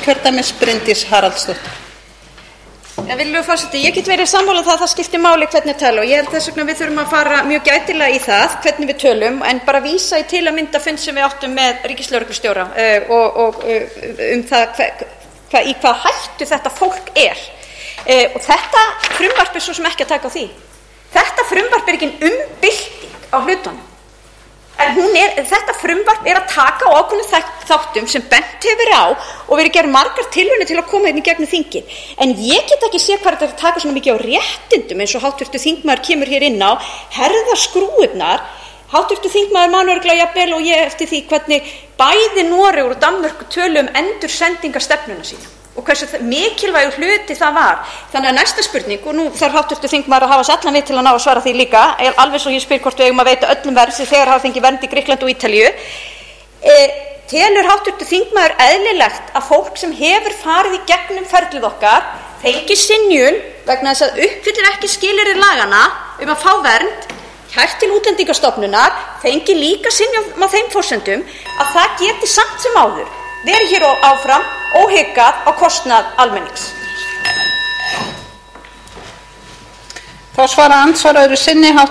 Kjördæmis Bryndís Haraldsdóttir. Virðulegur forseti, ég get verið sammála það skiptir máli hvernig tala og ég held þess vegna við þurfum að fara mjög gætilega í það hvernig við tölum en bara vísa í til að mynda fund sem við áttum með ríkislögreglustjóra og það í hvað hættu þetta fólk og þetta frumvarp svo sem ekki að taka á því. Þetta frumvarp ekki umbylting á hlutunum. En þetta frumvarp að taka á ákveðnum þáttum sem bent hefur verið á og verið gerð margar tilraunir til að koma í gegnum þingið. En ég get ekki séð hvað þetta taka svona mikið á réttindum eins og háttvirtur þingmaður kemur hér inn á, herða skrúfurnar. Háttvirtur þingmaður man örugglega jafnvel og ég eftir því hvernig bæði Noregur og Danmörk tölu endursendingarstefnuna sína og hversu mikilvægur hluti það var. Þannig að næsta spurning, og nú þarf háttvirtur þingmaður að hafa sig allan við til að ná að svara því líka, alveg svo ég spyr hvort við eigum að veita öllum vernd sem þegar hafa fengið vernd í Grikklandi og Ítalíu. Telur háttvirtur þingmaður eðlilegt að fólk sem hefur farið í gegnum ferlið okkar fengi synjun vegna þess að uppfyllir ekki skilyrði laganna að fá vernd, kært til Útlendingastofnunar, fengi líka synjun á þeim forsendum að það geti samt sem áður verið hér áfram óhyggað á kostnað almennings. Þá svara andsvar öðru sinni